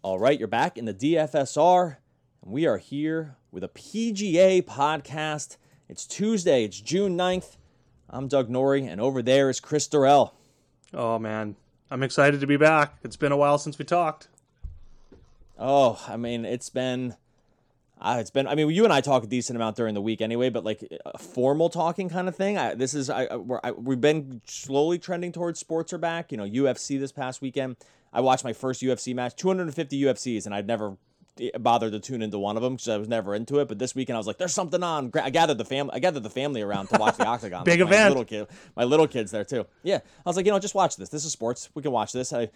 All right, you're back in the DFSR, and we are here with a PGA podcast. It's Tuesday, it's June 9th. I'm Doug Norrie, and over there is Chris Durrell. Oh, man. I'm excited to be back. It's been a while since we talked. Oh, I mean, it's been, you and I talk a decent amount during the week anyway, but like a formal talking kind of thing. We've been slowly trending towards sports are back. You know, UFC this past weekend. I watched my first UFC match, 250 UFCs, and I'd never bothered to tune into one of them because I was never into it. But this weekend I was like, "There's something on." I gathered the family around to watch the Octagon. Big event. My little kids there too. Yeah, I was like, just watch this. This is sports. We can watch this. I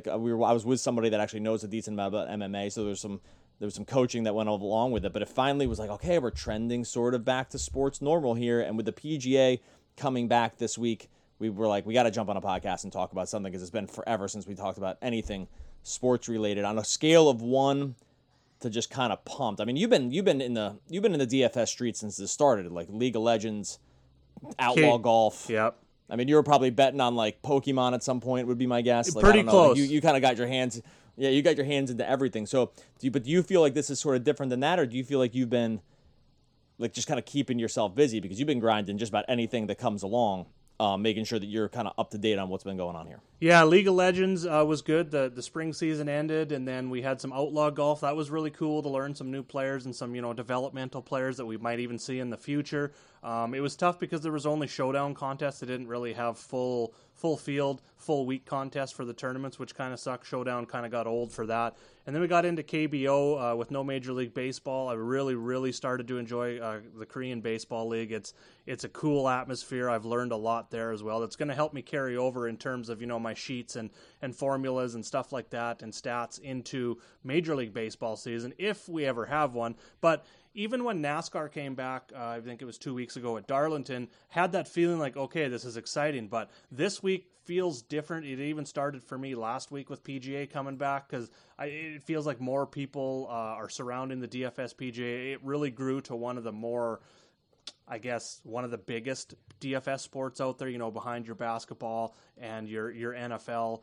was with somebody that actually knows a decent amount about MMA, so there was some coaching that went along with it. But it finally was like, okay, we're trending sort of back to sports normal here, and with the PGA coming back this week, we were like, we got to jump on a podcast and talk about something because it's been forever since we talked about anything sports related. On a scale of 1 to just kind of pumped. I mean, you've been in the DFS street since it started, like League of Legends, Outlaw Golf. Yep. I mean, you were probably betting on like Pokemon at some point, would be my guess. Like, pretty close. Like, you kind of got your hands. Yeah, you got your hands into everything. So, do you feel like this is sort of different than that, or do you feel like you've been like just kind of keeping yourself busy because you've been grinding just about anything that comes along? Making sure that you're kind of up to date on what's been going on here. Yeah, League of Legends was good. The spring season ended, and then we had some Outlaw Golf. That was really cool to learn some new players and some developmental players that we might even see in the future. It was tough because there was only showdown contests. They didn't really have full field, full week contests for the tournaments, which kind of sucked. Showdown kind of got old for that. And then we got into KBO with no Major League Baseball. I really, really started to enjoy the Korean Baseball League. It's a cool atmosphere. I've learned a lot there as well. That's going to help me carry over in terms of my sheets and formulas and stuff like that and stats into Major League Baseball season if we ever have one. But even when NASCAR came back, I think it was 2 weeks ago at Darlington, had that feeling like, okay, this is exciting. But this week feels different. It even started for me last week with PGA coming back because it feels like more people are surrounding the DFS PGA. It really grew to one of the more, I guess, one of the biggest DFS sports out there, behind your basketball and your NFL.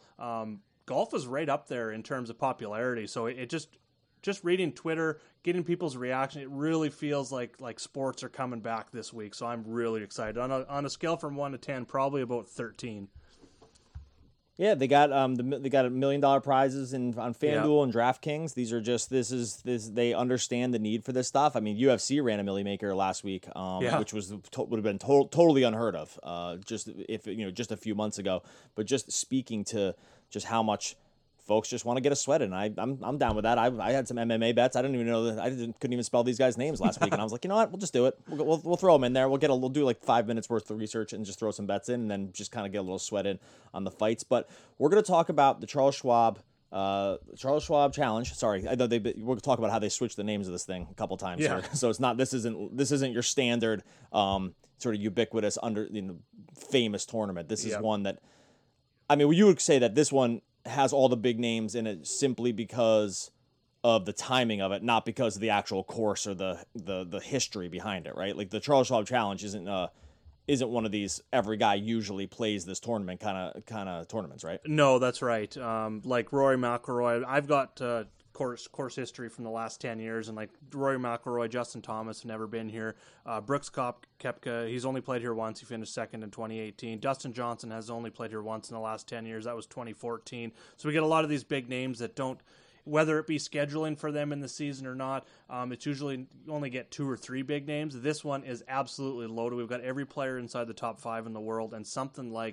Golf is right up there in terms of popularity. So it just reading Twitter, getting people's reaction, it really feels like sports are coming back this week. So I'm really excited. On a scale from 1 to 10, probably about 13. Yeah, they got they got $1 million prizes on FanDuel and DraftKings. These are just they understand the need for this stuff. I mean, UFC ran a Millie Maker last week, which would have been totally unheard of just a few months ago. But just speaking to just how much folks just want to get a sweat in. I'm down with that. I had some MMA bets. I didn't even know that couldn't even spell these guys' names last week, and I was like, you know what, we'll just do it. We'll throw them in there. We'll do like 5 minutes worth of research and just throw some bets in, and then just kind of get a little sweat in on the fights. But we're gonna talk about the Charles Schwab Challenge. Sorry, I know we're gonna talk about how they switched the names of this thing a couple times. Yeah. Here. So it's not this isn't your standard sort of ubiquitous famous tournament. This is one that, I mean, you would say that this one has all the big names in it simply because of the timing of it, not because of the actual course or the history behind it, right? Like the Charles Schwab Challenge isn't one of these every guy usually plays this tournament kind of tournaments, right? No, that's right. Like Rory McIlroy, I've got course history from the last 10 years, and like Rory McIlroy, Justin Thomas have never been here. Brooks Koepka, he's only played here once. He finished second in 2018. Dustin Johnson has only played here once in the last 10 years. That was 2014. So we get a lot of these big names that don't, whether it be scheduling for them in the season or not, it's usually you only get 2 or 3 big names. This one is absolutely loaded. We've got every player inside the top 5 in the world and something like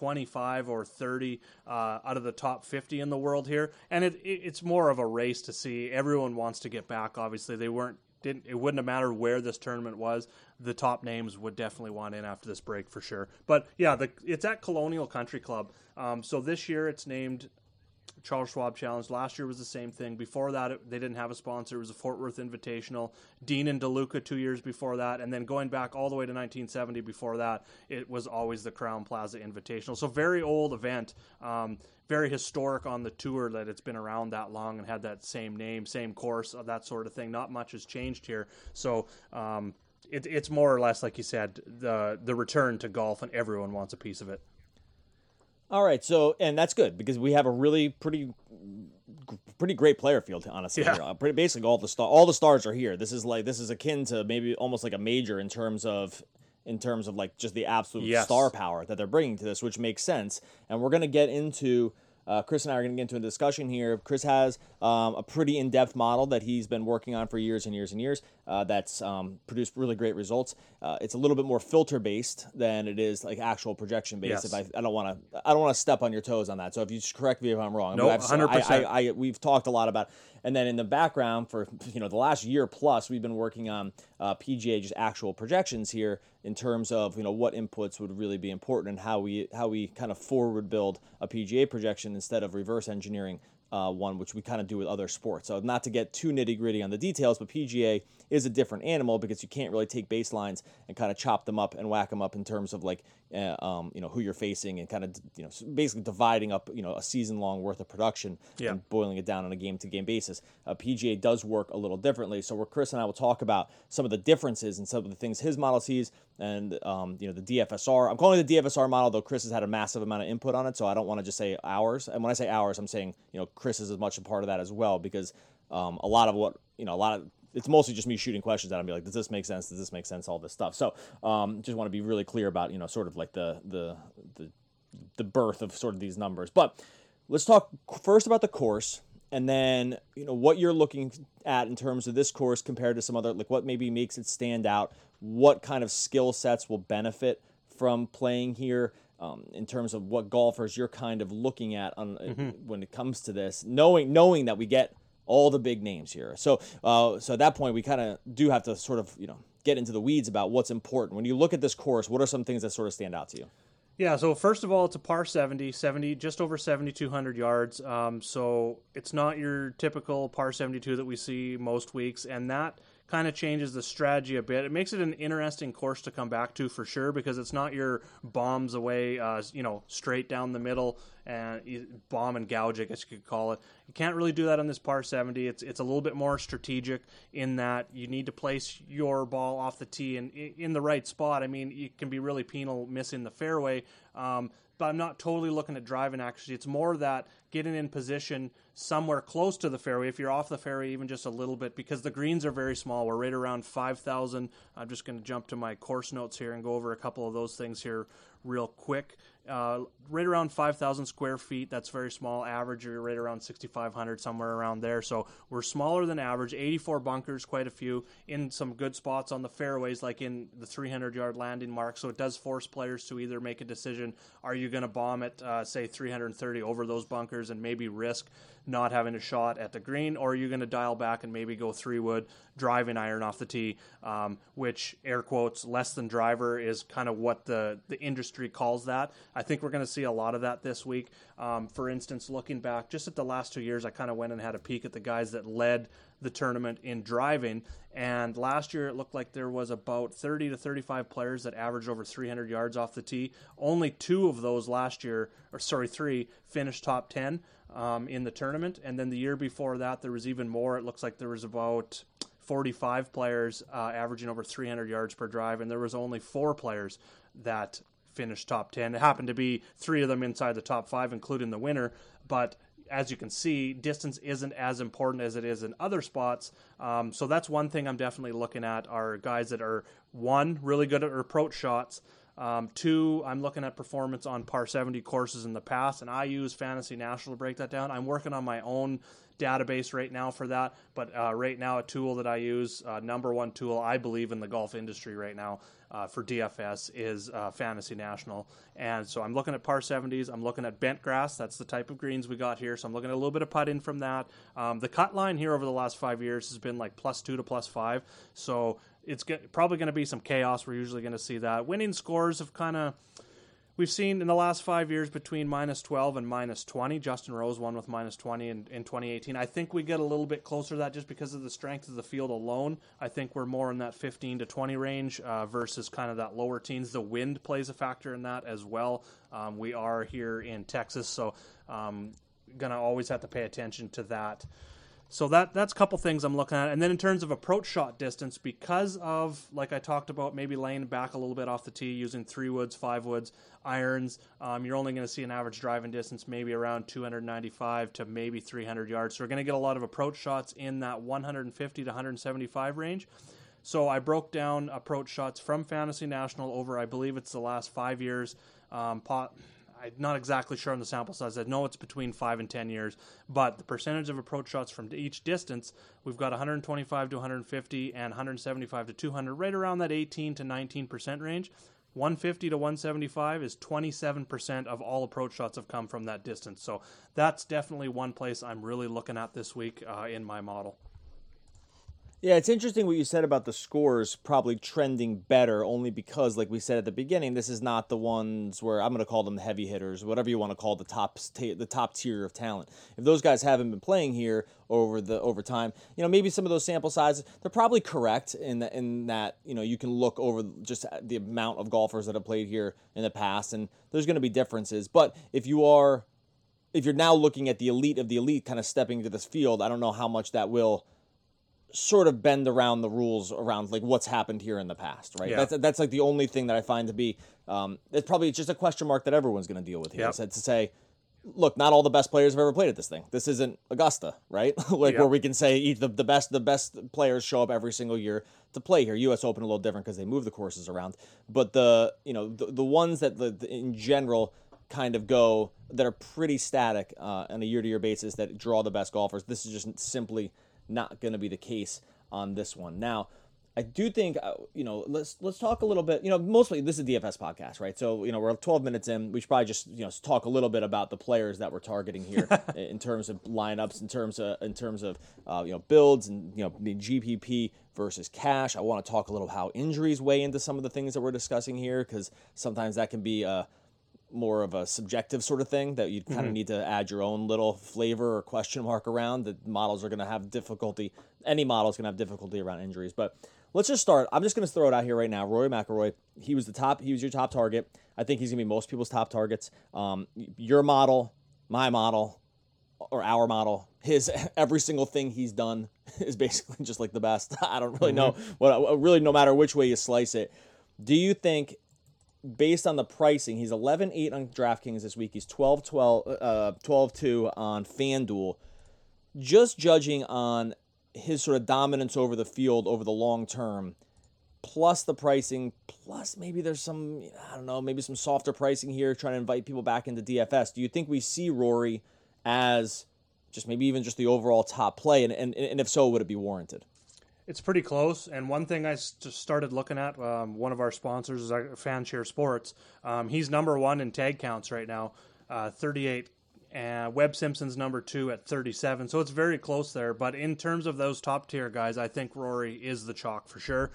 25 or 30 out of the top 50 in the world here, and it's more of a race to see. Everyone wants to get back. Obviously, it wouldn't have mattered where this tournament was. The top names would definitely want in after this break for sure. But yeah, it's at Colonial Country Club. So this year it's named Charles Schwab Challenge. Last year was the same thing. Before that, they didn't have a sponsor. It was a Fort Worth Invitational. Dean and DeLuca 2 years before that. And then going back all the way to 1970 before that, it was always the Crowne Plaza Invitational. So very old event, very historic on the tour that it's been around that long and had that same name, same course, that sort of thing. Not much has changed here. So it's more or less, like you said, the return to golf, and everyone wants a piece of it. All right, so, and that's good because we have a really pretty pretty great player field, honestly. Yeah. Basically, all the stars are here. This is akin to maybe almost like a major in terms of like just the absolute star power that they're bringing to this, which makes sense. And we're going to get into Chris and I are going to get into a discussion here. Chris has a pretty in-depth model that he's been working on for years and years and years that's produced really great results. It's a little bit more filter-based than it is like actual projection-based. Yes. I don't want to step on your toes on that. So if you just correct me if I'm wrong. No, 100%. We've talked a lot about. And then in the background for the last year plus, we've been working on PGA just actual projections here in terms of what inputs would really be important and how we kind of forward build a PGA projection instead of reverse engineering one, which we kind of do with other sports. So not to get too nitty gritty on the details, but PGA is a different animal because you can't really take baselines and kind of chop them up and whack them up in terms of like who you're facing and kind of basically dividing up a season long worth of production and boiling it down on a game to game basis. PGA does work a little differently. So where Chris and I will talk about some of the differences and some of the things his model sees and the DFSR. I'm calling it the DFSR model, though Chris has had a massive amount of input on it, so I don't want to just say ours. And when I say ours, I'm saying Chris is as much a part of that as well because it's mostly just me shooting questions at him, be like, does this make sense? Does this make sense? All this stuff. So just want to be really clear about sort of like the birth of sort of these numbers. But let's talk first about the course. And then, what you're looking at in terms of this course compared to some other, like what maybe makes it stand out, what kind of skill sets will benefit from playing here in terms of what golfers you're kind of looking at when it comes to this, knowing that we get all the big names here. So at that point, we kind of do have to sort of, get into the weeds about what's important. When you look at this course, what are some things that sort of stand out to you? Yeah, so first of all, it's a par 70, just over 7,200 yards. So it's not your typical par 72 that we see most weeks, and that kind of changes the strategy a bit. It makes it an interesting course to come back to for sure because it's not your bombs away, straight down the middle and bomb and gouge, I guess you could call it. You can't really do that on this par 70. It's a little bit more strategic in that you need to place your ball off the tee and in the right spot. I mean, it can be really penal missing the fairway, but I'm not totally looking at driving accuracy. It's more that getting in position somewhere close to the fairway, if you're off the fairway even just a little bit, because the greens are very small. We're right around 5,000. I'm just going to jump to my course notes here and go over a couple of those things here real quick. Right around 5,000 square feet. That's very small. Average, you're right around 6,500, somewhere around there. So we're smaller than average. 84 bunkers, quite a few, in some good spots on the fairways, like in the 300-yard landing mark. So it does force players to either make a decision. Are you going to bomb it, say, 330 over those bunkers and maybe risk not having a shot at the green, or are you going to dial back and maybe go 3-wood, driving iron off the tee, which, air quotes, less than driver is kind of what the industry calls that. I think we're going to see a lot of that this week. For instance, looking back just at the last 2 years, I kind of went and had a peek at the guys that led the tournament in driving, and last year it looked like there was about 30 to 35 players that averaged over 300 yards off the tee. Only 2 of those last year, 3 finished top 10 in the tournament, and then the year before that there was even more. It looks like there was about 45 players averaging over 300 yards per drive, and there was only 4 players that finished top 10. It happened to be 3 of them inside the top 5, including the winner, but as you can see, distance isn't as important as it is in other spots. So that's one thing I'm definitely looking at, are guys that are, 1, really good at approach shots. 2, I'm looking at performance on par 70 courses in the past, and I use Fantasy National to break that down. I'm working on my own database right now for that, but right now a tool that I use, number one tool I believe in the golf industry right now for DFS is Fantasy National. And so I'm looking at par 70s, I'm looking at bent grass, that's the type of greens we got here, so I'm looking at a little bit of putting from that. The cut line here over the last 5 years has been like +2 to +5, so it's probably going to be some chaos. We're usually going to see that. Winning scores have kind of, we've seen in the last 5 years between -12 and -20. Justin Rose won with -20 in 2018. I think we get a little bit closer to that just because of the strength of the field alone. I think we're more in that 15 to 20 range versus kind of that lower teens. The wind plays a factor in that as well. We are here in Texas, so going to always have to pay attention to that. So that's a couple things I'm looking at. And then in terms of approach shot distance, because of, like I talked about, maybe laying back a little bit off the tee, using 3 woods, 5 woods, irons, you're only going to see an average driving distance maybe around 295 to maybe 300 yards. So we're going to get a lot of approach shots in that 150 to 175 range. So I broke down approach shots from Fantasy National over, I believe it's the last 5 years. I'm not exactly sure on the sample size. I know it's between 5 and 10 years, but the percentage of approach shots from each distance, we've got 125 to 150 and 175 to 200, right around that 18 to 19% range. 150 to 175 is 27% of all approach shots have come from that distance. So that's definitely one place I'm really looking at this week in my model. Yeah, it's interesting what you said about the scores probably trending better, only because, like we said at the beginning, this is not the ones where I'm going to call them heavy hitters, whatever you want to call the top tier of talent. If those guys haven't been playing here over time, maybe some of those sample sizes, they're probably correct in that you can look over just the amount of golfers that have played here in the past, and there's going to be differences. But if you're now looking at the elite of the elite kind of stepping into this field, I don't know how much that will sort of bend around the rules around like what's happened here in the past, right? Yeah. That's like the only thing that I find to be it's probably just a question mark that everyone's going to deal with here. Yep. So to say, look, not all the best players have ever played at this thing. This isn't Augusta, right? Where we can say the best players show up every single year to play here. U.S. Open a little different because they move the courses around, but the ones that in general kind of go that are pretty static on a year-to-year basis that draw the best golfers. This is just simply not going to be the case on this one. Now, I do think, let's talk a little bit, mostly this is a DFS podcast, right? So, we're 12 minutes in. We should probably just, talk a little bit about the players that we're targeting here in terms of lineups, in terms of builds and, the GPP versus cash. I want to talk a little how injuries weigh into some of the things that we're discussing here, because sometimes that can be more of a subjective sort of thing that you kind of need to add your own little flavor or question mark around. The models are going to have difficulty. Any model is going to have difficulty around injuries. But let's just start. I'm just going to throw it out here right now. Rory McIlroy, he was your top target. I think he's going to be most people's top targets. Your model, my model, or our model, every single thing he's done is basically just like the best. I don't really know really no matter which way you slice it. Do you think, based on the pricing, he's 11-8 on DraftKings this week. He's 12-2 on FanDuel. Just judging on his sort of dominance over the field over the long term, plus the pricing, plus maybe there's some, maybe some softer pricing here, trying to invite people back into DFS. Do you think we see Rory as just maybe even just the overall top play? And if so, would it be warranted? It's pretty close, and one thing I just started looking at, one of our sponsors is Fanshare Sports. He's number 1 in tag counts right now, 38, and Webb Simpson's number 2 at 37, so it's very close there. But in terms of those top-tier guys, I think Rory is the chalk for sure.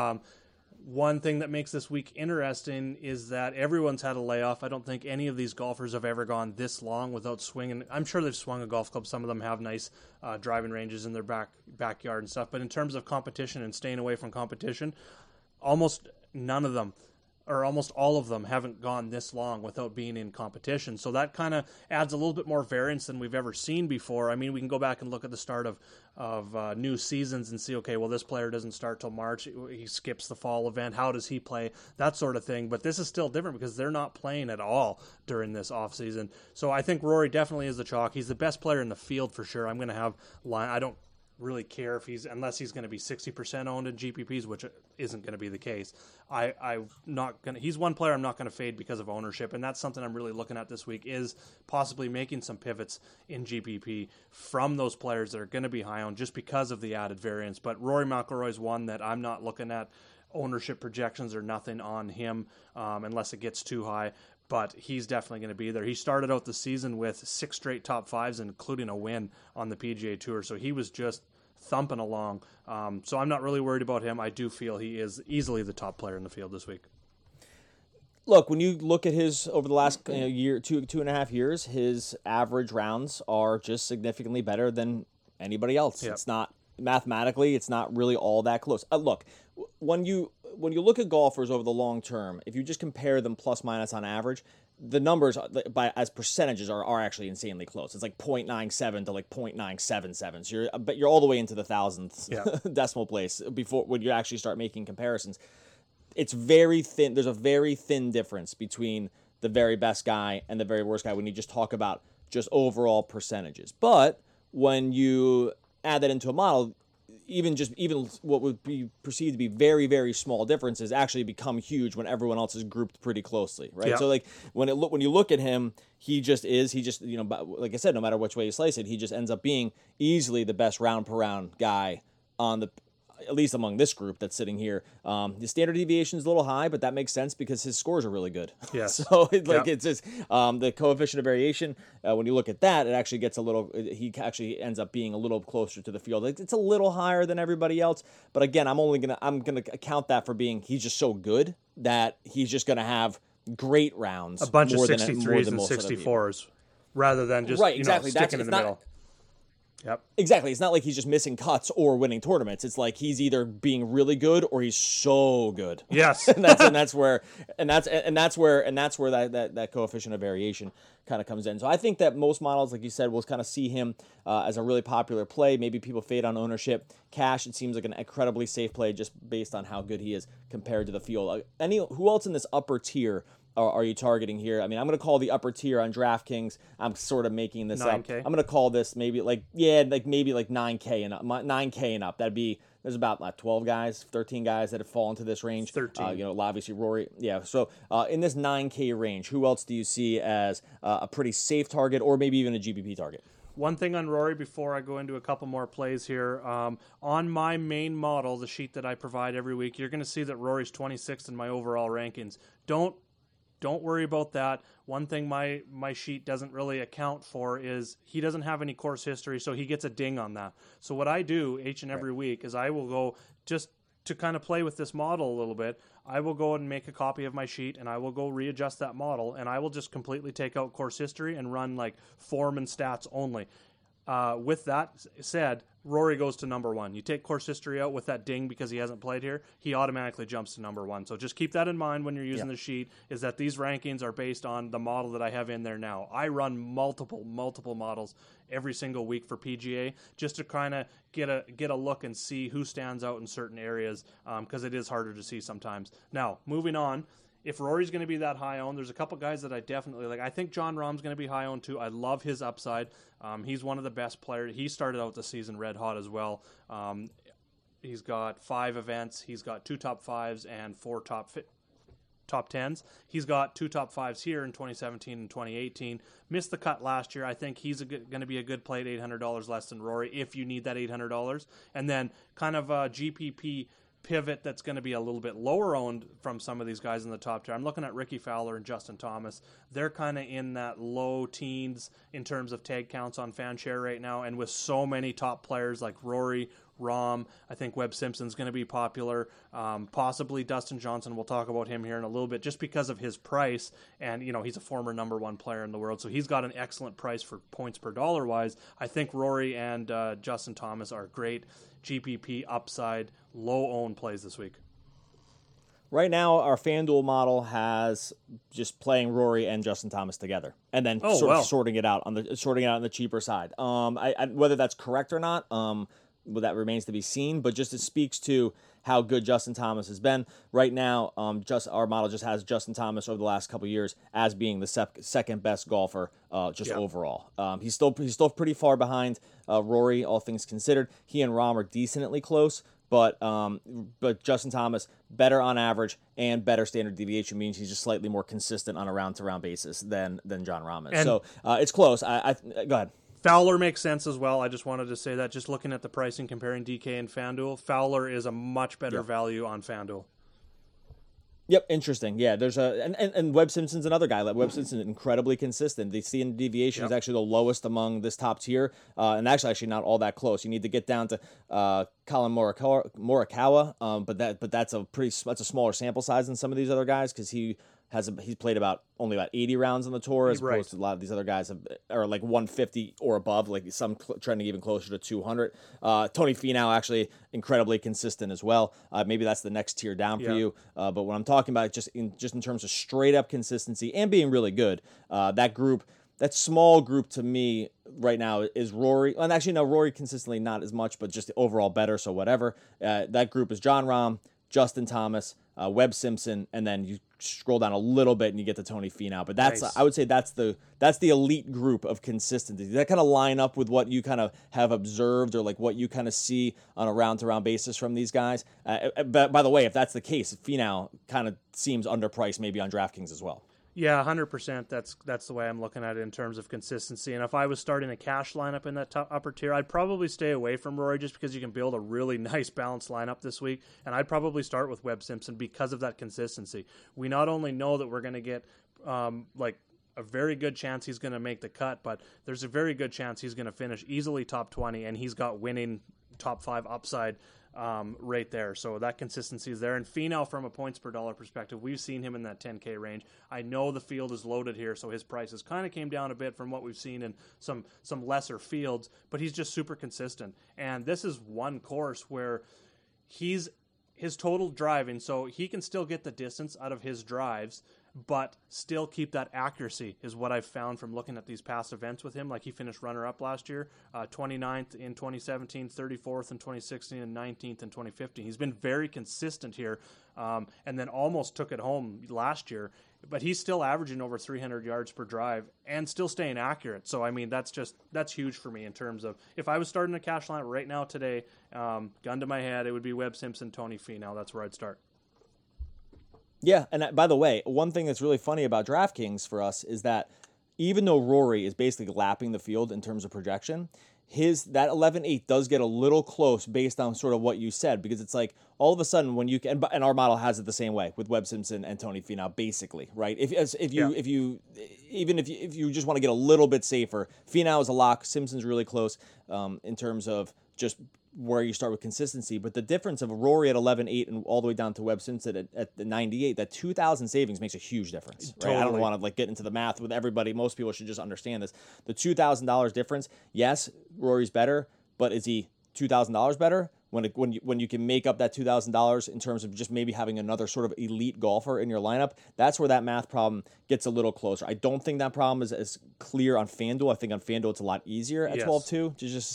One thing that makes this week interesting is that everyone's had a layoff. I don't think any of these golfers have ever gone this long without swinging. I'm sure they've swung a golf club. Some of them have nice driving ranges in their backyard and stuff. But in terms of competition and staying away from competition, almost none of them, or almost all of them, haven't gone this long without being in competition. So that kind of adds a little bit more variance than we've ever seen before. I mean, we can go back and look at the start of new seasons and see, okay, well, this player doesn't start till March. He skips the fall event. How does he play? That sort of thing. But this is still different because they're not playing at all during this offseason. So I think Rory definitely is the chalk. He's the best player in the field for sure. I'm going to have I don't really care if unless he's going to be 60% owned in GPPs, which isn't going to be the case. He's one player I'm not going to fade because of ownership, and that's something I'm really looking at this week, is possibly making some pivots in GPP from those players that are going to be high owned just because of the added variance. But Rory McIlroy is one that I'm not looking at ownership projections or nothing on him unless it gets too high. But he's definitely going to be there. He started out the season with 6 straight top 5s, including a win on the PGA Tour. So he was just thumping along. So I'm not really worried about him. I do feel he is easily the top player in the field this week. Look, when you look at his over the last year, two and a half years, his average rounds are just significantly better than anybody else. Yep. It's not mathematically, it's not really all that close. Look, when you look at golfers over the long term, if you just compare them plus minus on average, the numbers as percentages are actually insanely close. It's like 0.97 to like 0.977. So you're all the way into the thousandths decimal place before when you actually start making comparisons. It's very thin. There's a very thin difference between the very best guy and the very worst guy when you just talk about just overall percentages. But when you add that into a model, even what would be perceived to be very, very small differences actually become huge when everyone else is grouped pretty closely, right? So like when you look at him, he just like I said, no matter which way you slice it, he just ends up being easily the best round per round guy on the, at least among this group that's sitting here. His standard deviation is a little high, but that makes sense because his scores are really good. Yes. So it's just the coefficient of variation. When you look at that, it actually gets he actually ends up being a little closer to the field. It's a little higher than everybody else, but again, I'm gonna account that for being he's just so good that he's just gonna have great rounds. A bunch of 63s and 64s rather than just sticking in the middle. Yep. Exactly. It's not like he's just missing cuts or winning tournaments. It's like he's either being really good or he's so good. Yes. and that's where that coefficient of variation kind of comes in. So I think that most models, like you said, will kind of see him as a really popular play. Maybe people fade on ownership. Cash, it seems like an incredibly safe play just based on how good he is compared to the field. Who else in this upper tier are you targeting here? I mean, I'm going to call the upper tier on DraftKings. I'm sort of making this 9K. up. I'm going to call this maybe like 9K and up. 9K and up. There's about 12 guys, 13 guys that have fallen into this range. 13. Obviously Rory. Yeah. So in this 9K range, who else do you see as a pretty safe target or maybe even a GPP target? One thing on Rory before I go into a couple more plays here. On my main model, the sheet that I provide every week, you're going to see that Rory's 26th in my overall rankings. Don't worry about that. One thing my sheet doesn't really account for is he doesn't have any course history, so he gets a ding on that. So what I do each and every week is I will go, just to kind of play with this model a little bit, I will go and make a copy of my sheet, and I will go readjust that model, and I will just completely take out course history and run like form and stats only. With that said, Rory goes to number one. You take course history out with that ding because he hasn't played here, he automatically jumps to number one. So just keep that in mind when you're using the sheet, is that these rankings are based on the model that I have in there now. I run multiple models every single week for PGA just to kind of get a look and see who stands out in certain areas because it is harder to see sometimes. Now, moving on. If Rory's going to be that high owned, there's a couple guys that I definitely like. I think Jon Rahm's going to be high owned too. I love his upside. He's one of the best players. He started out the season red hot as well. He's got 5 events. He's got 2 top 5s and 4 top 10s. He's got 2 top 5s here in 2017 and 2018. Missed the cut last year. I think he's going to be a good play at $800 less than Rory if you need that $800. And then kind of a GPP pivot that's going to be a little bit lower owned from some of these guys in the top tier. I'm looking at Ricky Fowler and Justin Thomas. They're kind of in that low teens in terms of tag counts on FanShare right now, and with so many top players like Rory, Rahm, I think Webb Simpson's going to be popular. Possibly Dustin Johnson. We'll talk about him here in a little bit just because of his price, and he's a former number 1 player in the world, so he's got an excellent price for points per dollar wise. I think Rory and Justin Thomas are great GPP upside, low-owned plays this week. Right now, our FanDuel model has just playing Rory and Justin Thomas together, and then sorting it out on the cheaper side. Whether that's correct or not, that remains to be seen. But just it speaks to how good Justin Thomas has been. Right now, our model just has Justin Thomas over the last couple of years as being the second best golfer overall. He's still pretty far behind Rory, all things considered. He and Rahm are decently close, but Justin Thomas better on average and better standard deviation means he's just slightly more consistent on a round-to-round basis than Jon Rahm is. So it's close. Go ahead. Fowler makes sense as well. I just wanted to say that, just looking at the pricing, comparing DK and FanDuel, Fowler is a much better value on FanDuel. Yep, interesting. Yeah, there's and Webb Simpson's another guy. Webb Simpson is incredibly consistent. The standard deviation is actually the lowest among this top tier, and actually not all that close. You need to get down to Colin Morikawa, but that's a smaller sample size than some of these other guys because he he's played only about 80 rounds on the tour, as opposed to a lot of these other guys are like 150 or above, like some trending even closer to 200. Tony Finau actually incredibly consistent as well. Maybe that's the next tier down for you. But when I'm talking about just in terms of straight up consistency and being really good, that small group to me right now is Rory. And actually, no, Rory consistently not as much, but just overall better, so whatever. That group is Jon Rahm, Justin Thomas, Webb Simpson, and then you scroll down a little bit and you get to Tony Finau. But that's I would say that's the elite group of consistency. Does that kind of line up with what you kind of have observed, or like what you kind of see on a round-to-round basis from these guys? But by the way, if that's the case, Finau kind of seems underpriced maybe on DraftKings as well. Yeah, 100%. That's the way I'm looking at it in terms of consistency. And if I was starting a cash lineup in that upper tier, I'd probably stay away from Rory just because you can build a really nice balanced lineup this week. And I'd probably start with Webb Simpson because of that consistency. We not only know that we're going to get like a very good chance he's going to make the cut, but there's a very good chance he's going to finish easily top 20, and he's got winning top 5 upside right there. So that consistency is there. And Finau, from a points per dollar perspective, we've seen him in that 10K range. I know the field is loaded here, so his prices kind of came down a bit from what we've seen in some lesser fields, but he's just super consistent. And this is one course where his total driving, so he can still get the distance out of his drives, but still keep that accuracy, is what I've found from looking at these past events with him. Like, he finished runner-up last year, 29th in 2017, 34th in 2016, and 19th in 2015. He's been very consistent here, and then almost took it home last year. But he's still averaging over 300 yards per drive and still staying accurate. So, I mean, that's huge for me in terms of, if I was starting a cash line right now today, gun to my head, it would be Webb Simpson, Tony Finau. That's where I'd start. Yeah, and by the way, one thing that's really funny about DraftKings for us is that even though Rory is basically lapping the field in terms of projection, that 11-8 does get a little close based on sort of what you said, because it's like all of a sudden when you can, and our model has it the same way with Webb Simpson and Tony Finau, basically, right? If you just want to get a little bit safer, Finau is a lock, Simpson's really close in terms of just where you start with consistency. But the difference of Rory at 11-8 and all the way down to Webb Simpson at the 98, that 2,000 savings makes a huge difference. Right? Totally. I don't want to get into the math with everybody. Most people should just understand this. The $2,000 difference, yes, Rory's better, but is he $2,000 better? When you can make up that $2,000 in terms of just maybe having another sort of elite golfer in your lineup, that's where that math problem gets a little closer. I don't think that problem is as clear on FanDuel. I think on FanDuel it's a lot easier at 12-2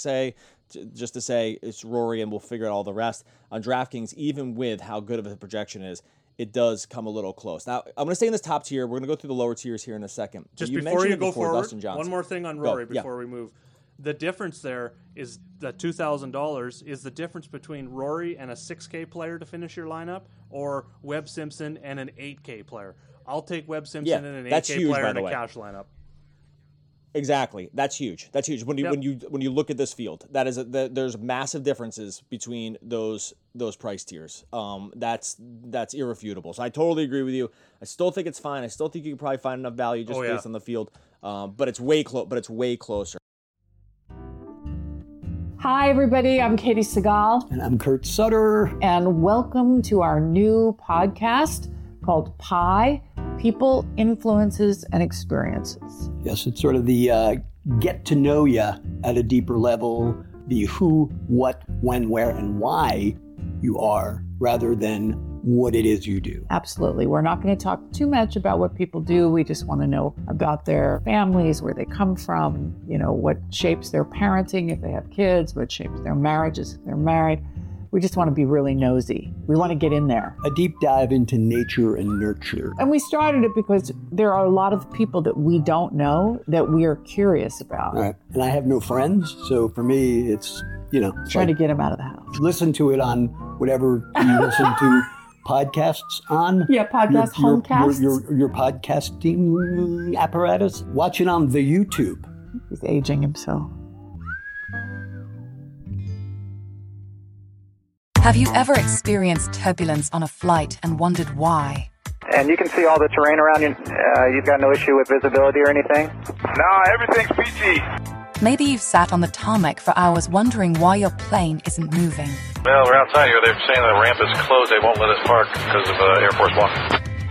to say it's Rory and we'll figure out all the rest. On DraftKings, even with how good of a projection is, it does come a little close. Now, I'm going to stay in this top tier. We're going to go through the lower tiers here in a second. Just before you go forward, one more thing on Rory before we move. The difference there is that $2,000 is the difference between Rory and a 6K player to finish your lineup, or Webb Simpson and an 8K player. I'll take Webb Simpson and an 8K player in a cash lineup. Exactly, that's huge. That's huge. When you look at this field, there's massive differences between those price tiers. That's irrefutable. So I totally agree with you. I still think it's fine. I still think you can probably find enough value just based on the field. But it's way closer. Hi, everybody. I'm Katie Segal. And I'm Kurt Sutter. And welcome to our new podcast called Pi, People, Influences, and Experiences. Yes, it's sort of the get to know you at a deeper level, the who, what, when, where, and why you are, rather than what it is you do. Absolutely. We're not going to talk too much about what people do. We just want to know about their families, where they come from, what shapes their parenting if they have kids, what shapes their marriages if they're married. We just want to be really nosy. We want to get in there. A deep dive into nature and nurture. And we started it because there are a lot of people that we don't know that we are curious about. Right. And I have no friends, so for me, it's, trying to get them out of the house. Listen to it on whatever you listen to podcasts on. Yeah, homecasts. Your podcasting apparatus. Watch it on the YouTube. He's aging himself. Have you ever experienced turbulence on a flight and wondered why? And you can see all the terrain around you. You've got no issue with visibility or anything? No, everything's PG. Maybe you've sat on the tarmac for hours wondering why your plane isn't moving. Well, we're outside here. They're saying the ramp is closed. They won't let us park because of Air Force One.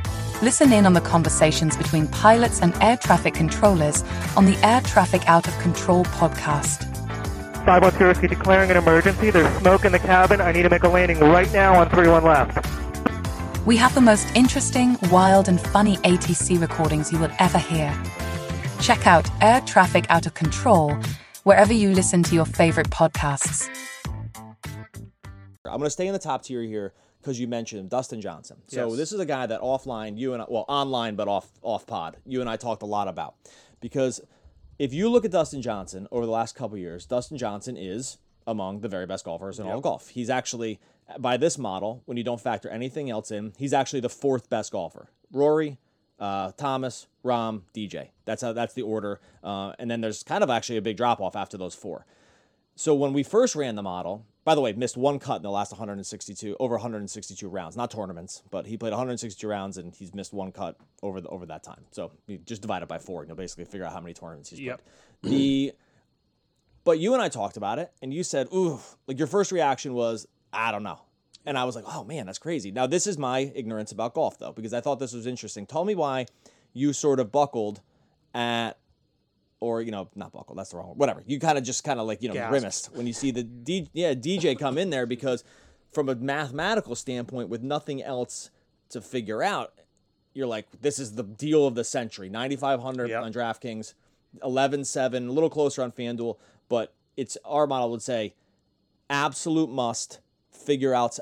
Listen in on the conversations between pilots and air traffic controllers on the Air Traffic Out of Control podcast. 512 Whiskey declaring an emergency. There's smoke in the cabin. I need to make a landing right now on 31 left. We have the most interesting, wild, and funny ATC recordings you will ever hear. Check out Air Traffic Out of Control wherever you listen to your favorite podcasts. I'm going to stay in the top tier here because you mentioned him, Dustin Johnson. So This is a guy that offline, online, but off pod, you and I talked a lot about. Because if you look at Dustin Johnson over the last couple of years, Dustin Johnson is among the very best golfers in all of golf. He's actually, by this model, when you don't factor anything else in, he's actually the fourth best golfer. Rory, Thomas, Rahm, DJ. That's the order. And then there's kind of actually a big drop-off after those four. So when we first ran the model, by the way, missed one cut in the last over 162 rounds, not tournaments, but he played 162 rounds and he's missed one cut over that time. So you just divide it by 4 and you'll basically figure out how many tournaments he's played. But you and I talked about it and you said, ooh, like your first reaction was, I don't know. And I was like, oh man, that's crazy. Now this is my ignorance about golf though, because I thought this was interesting. Tell me why you sort of buckled at, or, not buckle, that's the wrong word, whatever. You kind of like, grimaced when you see the DJ come in there, because from a mathematical standpoint, with nothing else to figure out, you're like, this is the deal of the century. 9,500 on DraftKings, 11.7, a little closer on FanDuel, but our model would say absolute must figure out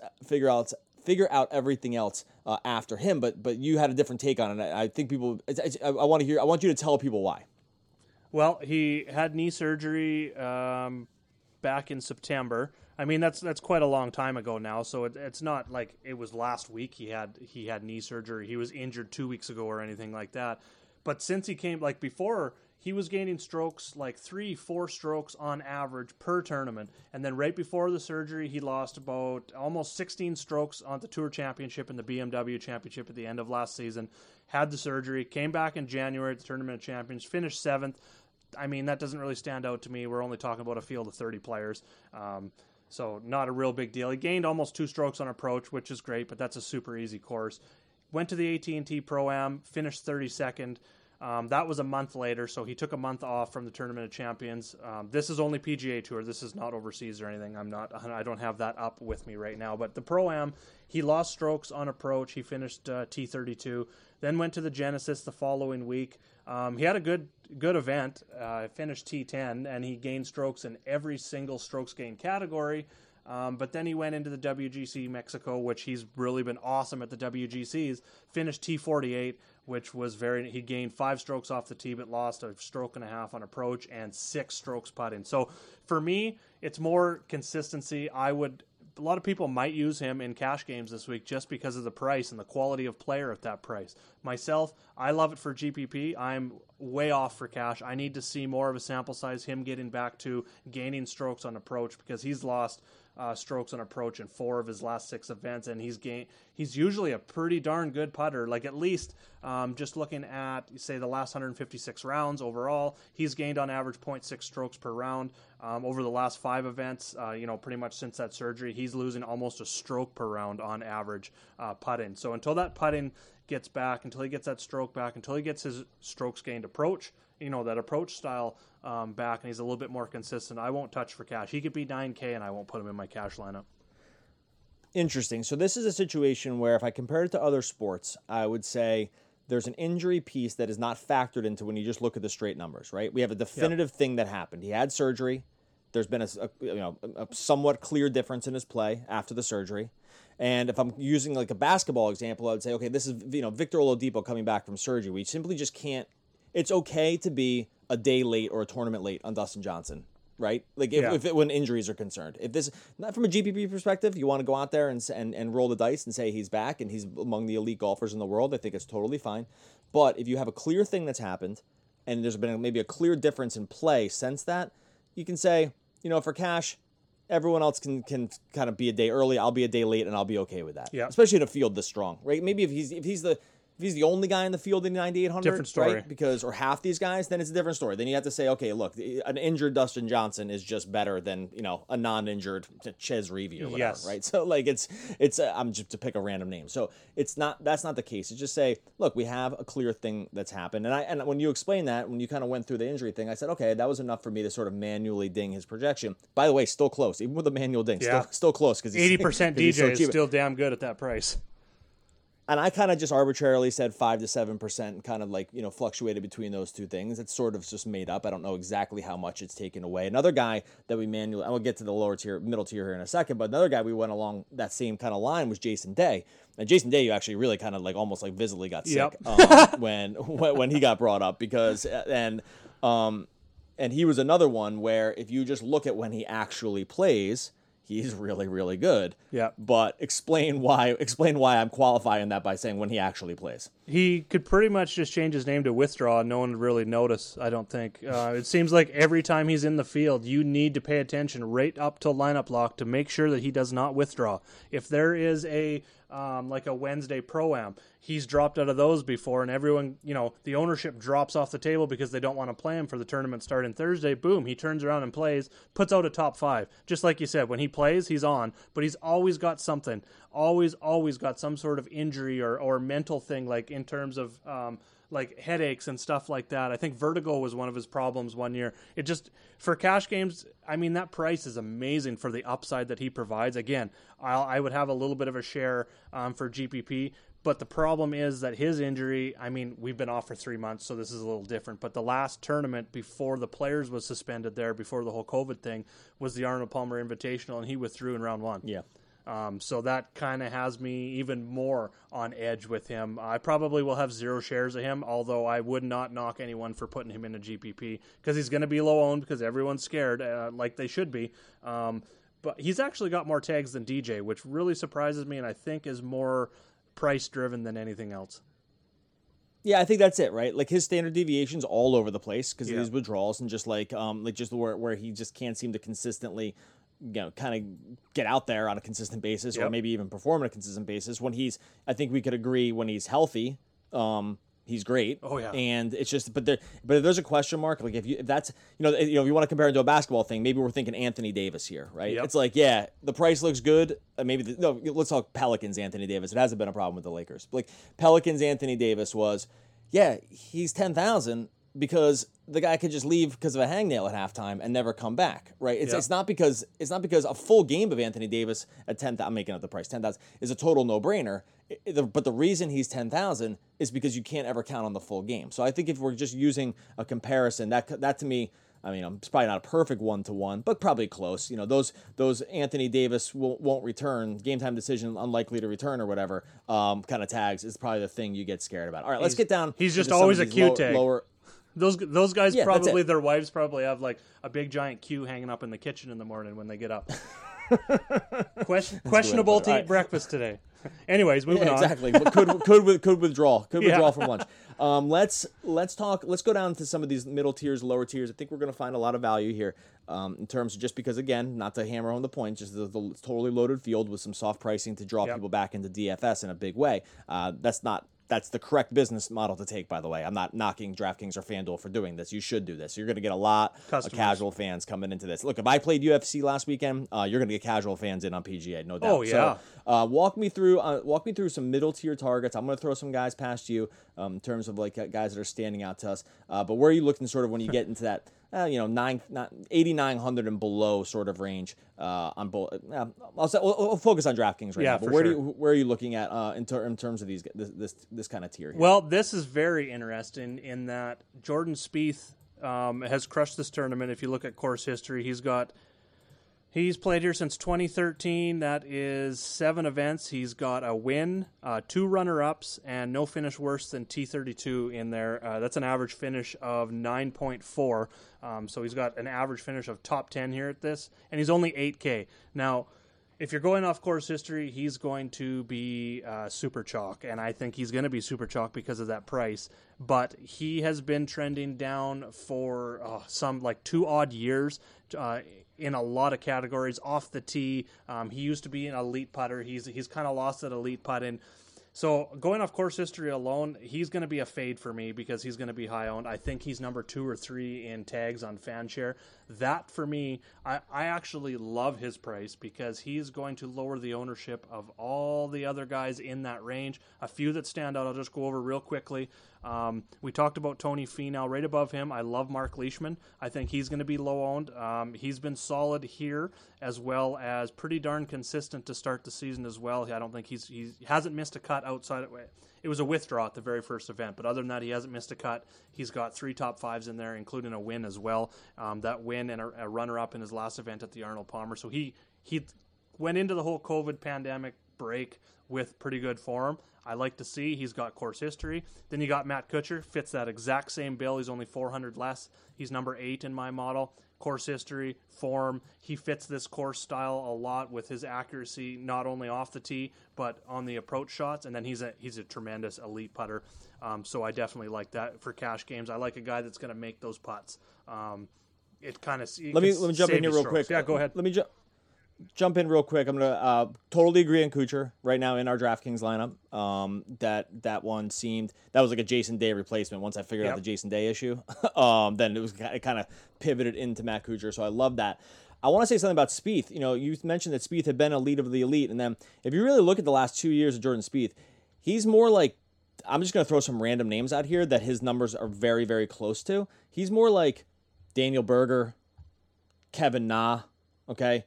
everything else after him. But you had a different take on it. I think people, I want you to tell people why. Well, he had knee surgery back in September. I mean, that's quite a long time ago now, so it's not like it was last week he had knee surgery. He was injured 2 weeks ago or anything like that. But since he came, like before, he was gaining strokes, like 3-4 strokes on average per tournament. And then right before the surgery, he lost about almost 16 strokes on the Tour Championship and the BMW Championship at the end of last season. Had the surgery, came back in January at the Tournament of Champions, finished 7th. I mean, that doesn't really stand out to me. We're only talking about a field of 30 players. So not a real big deal. He gained almost 2 strokes on approach, which is great, but that's a super easy course. Went to the AT&T Pro-Am, finished 32nd. That was a month later, so he took a month off from the Tournament of Champions. This is only PGA Tour. This is not overseas or anything. I don't have that up with me right now. But the Pro-Am, he lost strokes on approach. He finished T32. Then went to the Genesis the following week. He had a good event. Finished T10, and he gained strokes in every single strokes gained category. But then he went into the WGC Mexico, which he's really been awesome at the WGCs. Finished T48, which was he gained 5 strokes off the tee, but lost a stroke and a half on approach and 6 strokes putting. So for me, it's more consistency. A lot of people might use him in cash games this week just because of the price and the quality of player at that price. Myself, I love it for GPP. I'm way off for cash. I need to see more of a sample size, him getting back to gaining strokes on approach, because he's lost strokes on approach in 4 of his last 6 events, and he's usually a pretty darn good putter. Like, at least just looking at, say, the last 156 rounds overall, he's gained on average 0.6 strokes per round. Over the last 5 events, pretty much since that surgery, he's losing almost a stroke per round on average putting. So until that putting gets back, until he gets that stroke back, until he gets his strokes gained approach, that approach style back, and he's a little bit more consistent, I won't touch for cash. He could be 9K, and I won't put him in my cash lineup. Interesting. So this is a situation where if I compare it to other sports, I would say there's an injury piece that is not factored into when you just look at the straight numbers, right? We have a definitive thing that happened. He had surgery. There's been a somewhat clear difference in his play after the surgery. And if I'm using like a basketball example, I would say, okay, this is Victor Oladipo coming back from surgery. We simply just can't. It's okay to be a day late or a tournament late on Dustin Johnson, right? Like when injuries are concerned. If this, not from a GPP perspective, you want to go out there and roll the dice and say he's back and he's among the elite golfers in the world, I think it's totally fine. But if you have a clear thing that's happened and there's been maybe a clear difference in play since that, you can say, for cash, everyone else can kind of be a day early. I'll be a day late, and I'll be okay with that. Yeah. Especially in a field this strong, right? Maybe if If he's the only guy in the field in the 9,800, different story. Right? Because, or half these guys, then it's a different story. Then you have to say, okay, look, an injured Dustin Johnson is just better than, a non-injured Ches Reavie or whatever, yes. right? So, like, it's I'm just to pick a random name. So that's not the case. It's just say, look, we have a clear thing that's happened. And when you explain that, when you kind of went through the injury thing, I said, okay, that was enough for me to sort of manually ding his projection. By the way, still close, even with the manual ding, still close. 80% DJ is still damn good at that price. And I kind of just arbitrarily said 5 to 7%, and kind of like, fluctuated between those two things. It's sort of just made up. I don't know exactly how much it's taken away. Another guy that we manually, I will get to the middle tier here in a second, but another guy we went along that same kind of line was Jason Day. And Jason Day, you actually really kind of like almost like visibly got sick when he got brought up because, and he was another one where if you just look at when he actually plays, he's really, really good. Yeah. But explain why I'm qualifying that by saying when he actually plays. He could pretty much just change his name to Withdraw and no one would really notice, I don't think. It seems like every time he's in the field, you need to pay attention right up to lineup lock to make sure that he does not withdraw. If there is like a Wednesday Pro-Am, he's dropped out of those before, and everyone, the ownership drops off the table because they don't want to play him for the tournament starting Thursday. Boom, he turns around and plays, puts out a top 5. Just like you said, when he plays, he's on, but he's always got something, always got some sort of injury or mental thing, like in terms of like headaches and stuff like that. I think vertigo was one of his problems one year. It just, for cash games, I mean, that price is amazing for the upside that he provides. Again, I would have a little bit of a share for GPP, but the problem is that his injury, I mean, we've been off for 3 months, so this is a little different, but the last tournament before the Players was suspended there, before the whole COVID thing, was the Arnold Palmer Invitational, and he withdrew in round 1. Yeah. So that kind of has me even more on edge with him. I probably will have 0 shares of him, although I would not knock anyone for putting him in a GPP because he's going to be low owned because everyone's scared, like they should be. But he's actually got more tags than DJ, which really surprises me and I think is more price driven than anything else. Yeah, I think that's it, right? Like his standard deviation's all over the place because of these withdrawals and just like just where he just can't seem to consistently kind of get out there on a consistent basis or maybe even perform on a consistent basis. When I think we could agree when he's healthy, he's great. Oh yeah. And it's just, but there's a question mark. Like if that's, if you want to compare it to a basketball thing, maybe we're thinking Anthony Davis here, right? Yep. It's like, yeah, the price looks good. Let's talk Pelicans, Anthony Davis. It hasn't been a problem with the Lakers. Like Pelicans, Anthony Davis was, he's 10,000 because the guy could just leave because of a hangnail at halftime and never come back, right? It's not because a full game of Anthony Davis at 10,000, I'm making up the price, 10,000 is a total no-brainer. But the reason he's 10,000 is because you can't ever count on the full game. So I think if we're just using a comparison, that to me, I mean, it's probably not a perfect 1-to-1, but probably close. Those Anthony Davis won't return, game time decision unlikely to return or whatever kind of tags is probably the thing you get scared about. All right, let's get down. He's just always a Q tag. Those guys probably, their wives probably have like a big giant Q hanging up in the kitchen in the morning when they get up. Questionable to eat breakfast today. Anyways, moving on. Exactly. Could withdraw from lunch. Let's go down to some of these middle tiers, lower tiers. I think we're going to find a lot of value here in terms of just because, again, not to hammer home the point, just the totally loaded field with some soft pricing to draw people back into DFS in a big way. That's the correct business model to take, by the way. I'm not knocking DraftKings or FanDuel for doing this. You should do this. You're going to get a lot of casual fans coming into this. Look, if I played UFC last weekend, you're going to get casual fans in on PGA, no doubt. Oh, yeah. So walk me through some middle tier targets. I'm going to throw some guys past you in terms of like guys that are standing out to us. But where are you looking sort of when you get into that 8,900 and below sort of range on both? We'll focus on DraftKings right now. But where are you looking at in terms of this kind of tier here? Well, this is very interesting in that Jordan Spieth has crushed this tournament. If you look at course history, he's played here since 2013. That is 7 events. He's got a win, 2 runner-ups, and no finish worse than T32 in there. That's an average finish of 9.4. So he's got an average finish of top 10 here at this, and he's only 8K. Now, if you're going off course history, he's going to be super chalk, and I think he's going to be super chalk because of that price. But he has been trending down for some like 2 odd years in a lot of categories off the tee. He used to be an elite putter. He's kind of lost that elite putt in. So going off course history alone, he's going to be a fade for me because he's going to be high owned. I think he's number 2 or 3 in tags on FanShare. That for me, I actually love his price because he's going to lower the ownership of all the other guys in that range. A few that stand out, I'll just go over real quickly. We talked about Tony Finau right above him. I love Mark Leishman. I think he's going to be low owned. He's been solid here as well as pretty darn consistent to start the season as well. I don't think he hasn't missed a cut outside of it. It was a withdraw at the very first event, but other than that, he hasn't missed a cut. He's got 3 top 5s in there, including a win as well. That win and a runner-up in his last event at the Arnold Palmer. So he went into the whole COVID pandemic break with pretty good form. I like to see he's got course history. Then you got Matt Kuchar, fits that exact same bill. He's only 400 less. He's number 8 in my model. Course history, form. He fits this course style a lot with his accuracy, not only off the tee but on the approach shots. And then he's a tremendous elite putter. So I definitely like that for cash games. I like a guy that's going to make those putts. It kind of let me jump in here real quick. Yeah, go ahead. Let me jump in real quick. I'm gonna totally agree on Kuchar right now in our DraftKings lineup. That one that was like a Jason Day replacement. Once I figured out the Jason Day issue, then it kind of pivoted into Matt Kuchar. So I love that. I want to say something about Spieth. You mentioned that Spieth had been elite of the elite, and then if you really look at the last 2 years of Jordan Spieth, he's more like, I'm just gonna throw some random names out here that his numbers are very, very close to. He's more like Daniel Berger, Kevin Na, okay.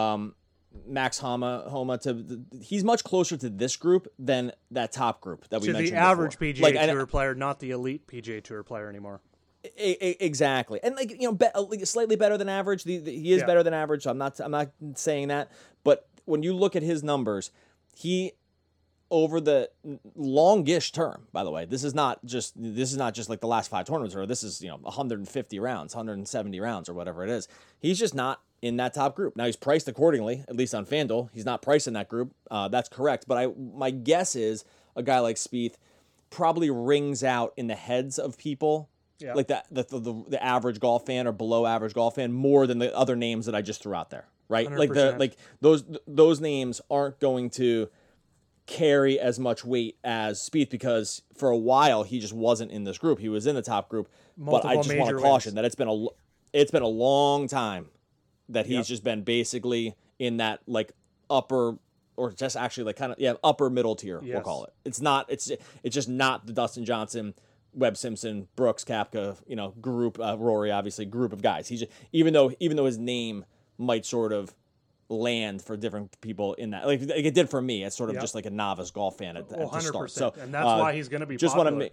Max Homa he's much closer to this group than that top group that we mentioned the average before. PGA Tour player, not the elite PGA Tour player anymore. Exactly, and slightly better than average. He is better than average. So I'm not saying that, but when you look at his numbers, he over the longish term. By the way, this is not just like the last 5 tournaments, or this is 150 rounds, 170 rounds, or whatever it is. He's just not in that top group. Now he's priced accordingly, at least on FanDuel. He's not priced in that group. That's correct. But my guess is a guy like Spieth probably rings out in the heads of people, like the average golf fan or below average golf fan, more than the other names that I just threw out there, right? 100%. Those names aren't going to carry as much weight as Spieth because for a while he just wasn't in this group. He was in the top group, but I just want to caution that it's been a long time that he's just been basically in that like upper, or just actually like kind of upper middle tier. We'll call it. It's just not the Dustin Johnson, Webb Simpson, Brooks, Koepka, group, Rory obviously, group of guys. He's just, even though his name might sort of land for different people in that, like it did for me. It's sort of just like a novice golf fan at the start. So and that's why he's going to be just popular.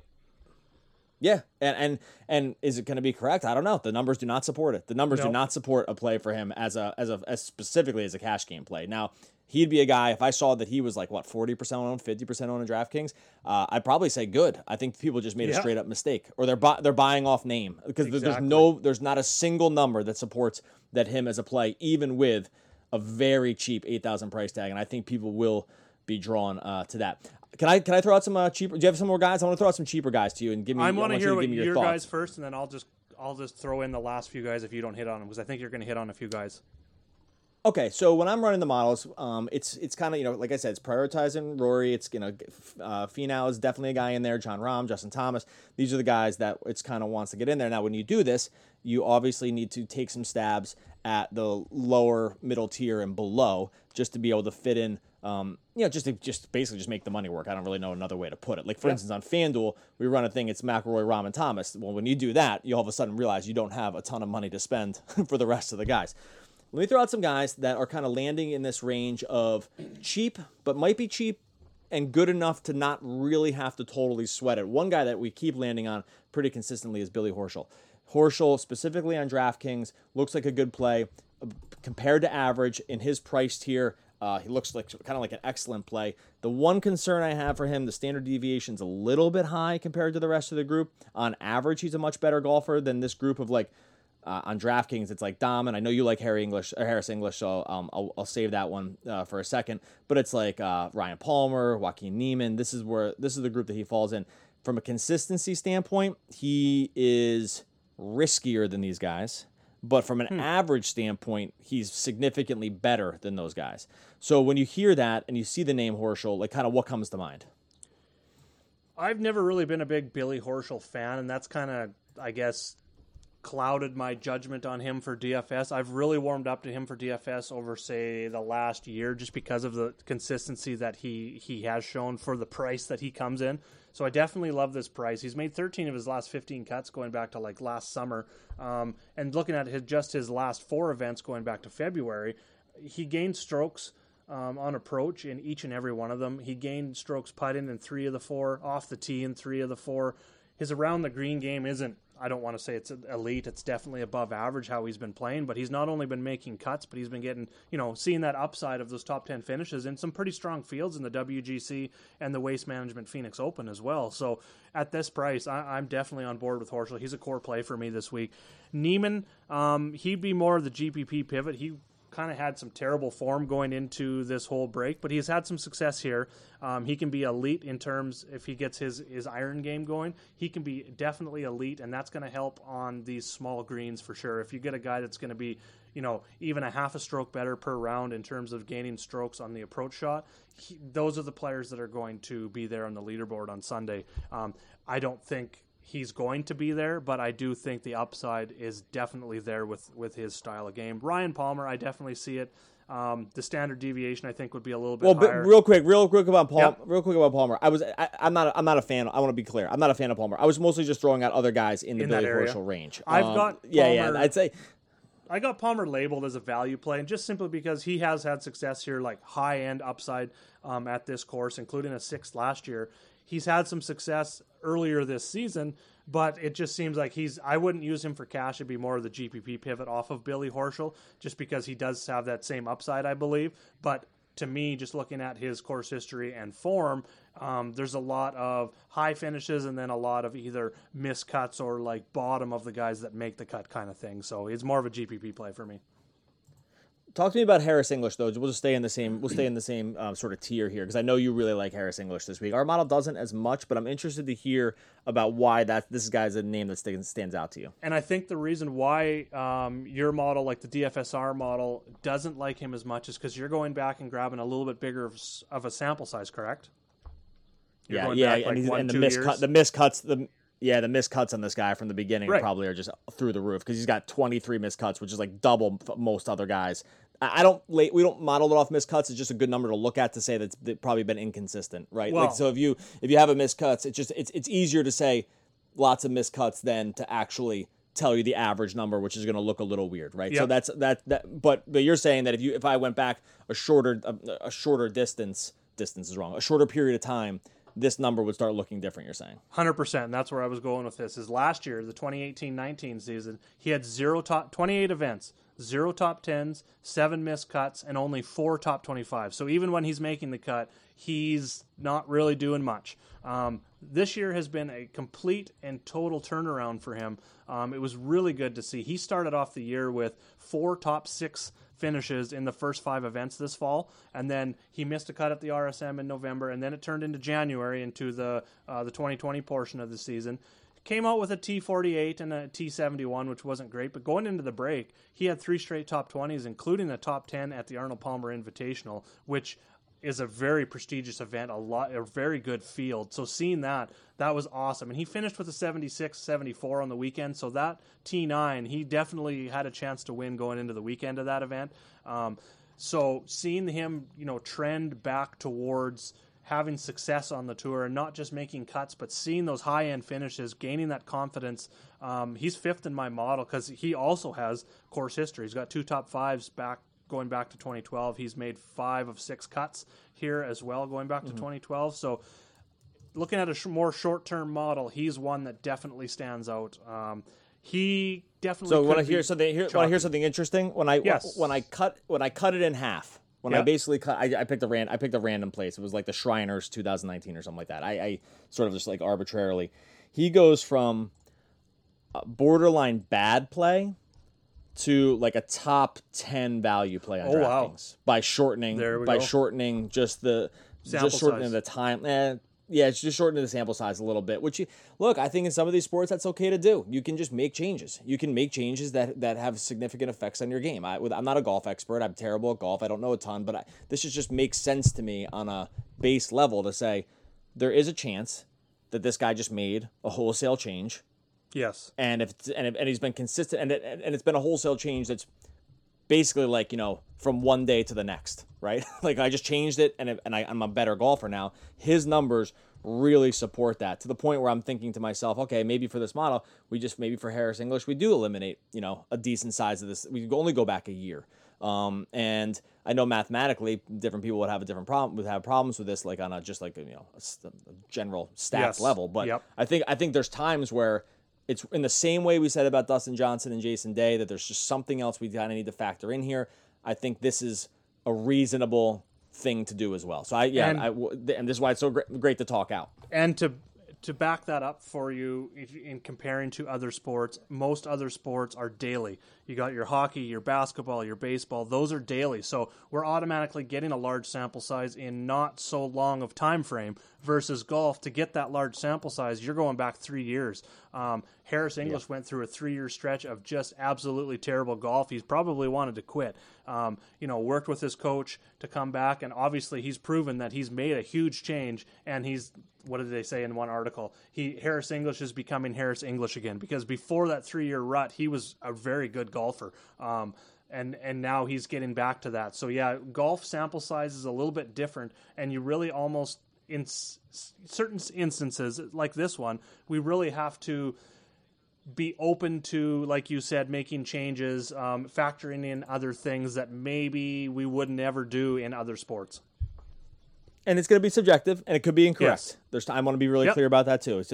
Yeah, and is it going to be correct? I don't know. The numbers do not support it. The numbers do not support a play for him as specifically as a cash game play. Now, he'd be a guy, if I saw that he was like 40% owned, 50% owned in DraftKings, I'd probably say good. I think people just made a straight up mistake, or they're buying off name, because there's not a single number that supports that him as a play, even with a very cheap 8,000 price tag, and I think people will be drawn to that. Can I throw out some cheaper? Do you have some more guys? I want to throw out some cheaper guys to you and give me. I want to hear what your thoughts. guys first, and then I'll just throw in the last few guys if you don't hit on them, because I think you're going to hit on a few guys. Okay, so when I'm running the models, it's kind of, like I said, it's prioritizing Rory. It's Finau is definitely a guy in there. Jon Rahm, Justin Thomas. These are the guys that it's kind of wants to get in there. Now, when you do this, you obviously need to take some stabs at the lower middle tier and below, just to be able to fit in. Just basically make the money work. I don't really know another way to put it. Like, for instance, on FanDuel, we run a thing, it's McIlroy, Rahm, and Thomas. Well, when you do that, you all of a sudden realize you don't have a ton of money to spend for the rest of the guys. Let me throw out some guys that are kind of landing in this range of cheap, but might be cheap and good enough to not really have to totally sweat it. One guy that we keep landing on pretty consistently is Billy Horschel. Horschel, specifically on DraftKings, looks like a good play. Compared to average in his price tier, he looks like kind of like an excellent play. The one concern I have for him, the standard deviation's a little bit high compared to the rest of the group. On average, he's a much better golfer than this group of on DraftKings, it's like Dom, and I know you like Harris English, so I'll save that one for a second. But it's like Ryan Palmer, Joaquin Niemann. This is the group that he falls in. From a consistency standpoint, he is riskier than these guys. But from an average standpoint, he's significantly better than those guys. So when you hear that and you see the name Horschel, like, kind of what comes to mind? I've never really been a big Billy Horschel fan, and that's kind of, I guess, clouded my judgment on him for DFS. I've really warmed up to him for DFS over, say, the last year, just because of the consistency that he has shown for the price that he comes in. So I definitely love this price. He's made 13 of his last 15 cuts going back to like last summer. And looking at his last 4 events going back to February, he gained strokes on approach in each and every one of them. He gained strokes putting in 3 of the 4, off the tee in 3 of the 4. His around the green game isn't, I don't want to say it's elite. It's definitely above average how he's been playing, but he's not only been making cuts, but he's been getting, seeing that upside of those top 10 finishes in some pretty strong fields in the WGC and the Waste Management Phoenix Open as well. So at this price, I'm definitely on board with Horschel. He's a core play for me this week. Niemann, he'd be more of the GPP pivot. He kind of had some terrible form going into this whole break, but he's had some success here. He can be elite in terms, if he gets his iron game going, he can be definitely elite, and that's going to help on these small greens for sure. If you get a guy that's going to be, even a half a stroke better per round in terms of gaining strokes on the approach shot, those are the players that are going to be there on the leaderboard on Sunday. I don't think he's going to be there, but I do think the upside is definitely there with his style of game. Ryan Palmer, I definitely see it. The standard deviation, I think, would be a little bit higher. Real quick about Palmer. I'm not a fan. I want to be clear. I'm not a fan of Palmer. I was mostly just throwing out other guys in the Billy Horschel range. I've got Palmer, I'd say I got Palmer labeled as a value play, and just simply because he has had success here, like high end upside at this course, including a 6th last year. He's had some success earlier this season, but it just seems like I wouldn't use him for cash. It'd be more of the GPP pivot off of Billy Horschel, just because he does have that same upside, I believe. But to me, just looking at his course history and form, there's a lot of high finishes and then a lot of either miscuts or like bottom of the guys that make the cut kind of thing. So it's more of a GPP play for me. Talk to me about Harris English, though. We'll just stay in the same. Sort of tier here, because I know you really like Harris English this week. Our model doesn't as much, but I'm interested to hear about why this guy's a name that stands out to you. And I think the reason why your model, like the DFSR model, doesn't like him as much is because you're going back and grabbing a little bit bigger of a sample size, correct? The miscuts on this guy from the beginning probably are just through the roof, because he's got 23 miscuts, which is like double most other guys. We don't model it off miscuts. It's just a good number to look at to say that it's probably been inconsistent, right? Well, so if you have a miscuts, it's easier to say lots of miscuts than to actually tell you the average number, which is going to look a little weird, right? Yep. So that's that. But you're saying that if I went back a shorter distance is wrong, a shorter period of time, this number would start looking different, you're saying? 100%. And that's where I was going with this. Is last year, the 2018-19 season, he had 28 events, 0 top 10s, 7 missed cuts, and only 4 top 25. So even when he's making the cut, he's not really doing much. This year has been a complete and total turnaround for him. It was really good to see. He started off the year with 4 top 6 finishes in the first 5 events this fall, and then he missed a cut at the RSM in November, and then it turned into January, into the 2020 portion of the season. Came out with a T48 and a T71, which wasn't great, but going into the break, he had 3 straight top 20s, including a top 10 at the Arnold Palmer Invitational, which is a very prestigious event, a very good field. So seeing that was awesome. And he finished with a 76-74 on the weekend. So that T9, he definitely had a chance to win going into the weekend of that event. So seeing him, trend back towards having success on the tour and not just making cuts, but seeing those high-end finishes, gaining that confidence. He's 5th in my model because he also has course history. He's got 2 top 5s going back to 2012. He's made 5 of 6 cuts here as well, going back to 2012. So looking at a more short-term model, he's one that definitely stands out. He definitely. So when I hear something interesting, when I cut it in half, I basically cut, I picked a random place. It was like the Shriners 2019 or something like that. I sort of just like arbitrarily. He goes from borderline bad play to like a top 10 value play on DraftKings by shortening just the time. It's just shortening the sample size a little bit. Which I think in some of these sports that's okay to do. You can just make changes. You can make changes that have significant effects on your game. I'm not a golf expert. I'm terrible at golf. I don't know a ton, but this just makes sense to me on a base level to say there is a chance that this guy just made a wholesale change. Yes. And he's been consistent, and it's been a wholesale change that's basically like, from one day to the next, right? Like I just changed it, and I'm a better golfer now. His numbers really support that, to the point where I'm thinking to myself, okay, maybe for this model, maybe for Harris English, we do eliminate, a decent size of this. We only go back a year. And I know mathematically different people would have a different problem, would have problems with this, like on a general stats level. But I think there's times where it's in the same way we said about Dustin Johnson and Jason Day, that there's just something else we kind of need to factor in here. I think this is a reasonable thing to do as well. So and this is why it's so great to talk out. And to back that up for you, in comparing to other sports, most other sports are daily. You got your hockey, your basketball, your baseball, those are daily. So we're automatically getting a large sample size in not so long of time frame, versus golf. To get that large sample size, you're going back 3 years. Harris English went through a 3-year stretch of just absolutely terrible golf. He's probably wanted to quit. Worked with his coach to come back, and obviously he's proven that he's made a huge change, and he's, what did they say in one article? Harris English is becoming Harris English again, because before that 3-year rut, he was a very good golfer. And now he's getting back to that. So yeah, golf sample size is a little bit different, and you really almost, in certain instances like this one, we really have to be open to, like you said, making changes, factoring in other things that maybe we would never do in other sports. And it's going to be subjective, and it could be incorrect. Yes. I want to be really clear about that too.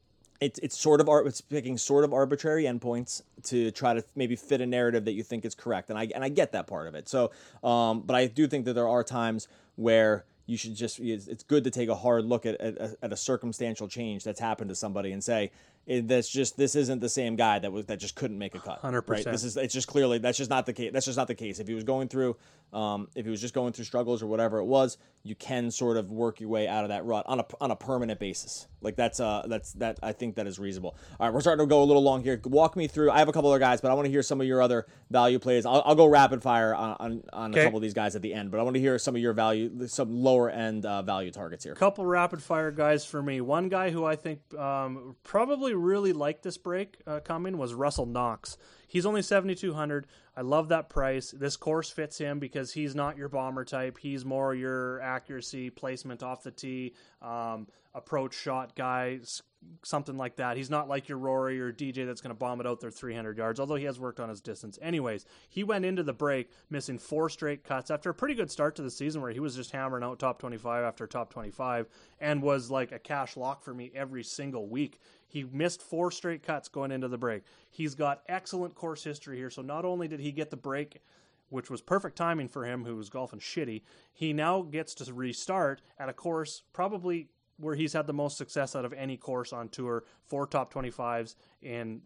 It's picking sort of arbitrary endpoints to try to maybe fit a narrative that you think is correct, and I get that part of it. So, but I do think that there are times where you should it's good to take a hard look at a circumstantial change that's happened to somebody and say, this isn't the same guy that just couldn't make a cut. 100%. Right? It's just clearly that's just not the case. That's just not the case. If he was going through, struggles or whatever it was, you can sort of work your way out of that rut on a permanent basis. Like that's I think that is reasonable. All right, we're starting to go a little long here. Walk me through. I have a couple other guys, but I want to hear some of your other value plays. I'll go rapid fire on a couple of these guys at the end, but I want to hear some of your some lower end value targets here. Couple rapid fire guys for me. One guy who I think probably really liked this break coming was Russell Knox. He's only 7,200. I love that price. This course fits him because he's not your bomber type. He's more your accuracy, placement off the tee, approach shot guy, something like that. He's not like your Rory or DJ that's going to bomb it out there 300 yards, although he has worked on his distance. Anyways, he went into the break missing 4 straight cuts after a pretty good start to the season where he was just hammering out top 25 after top 25 and was like a cash lock for me every single week. He missed 4 straight cuts going into the break. He's got excellent course history here, so not only did he get the break, which was perfect timing for him, who was golfing shitty, he now gets to restart at a course probably where he's had the most success out of any course on tour. 4 top 25s in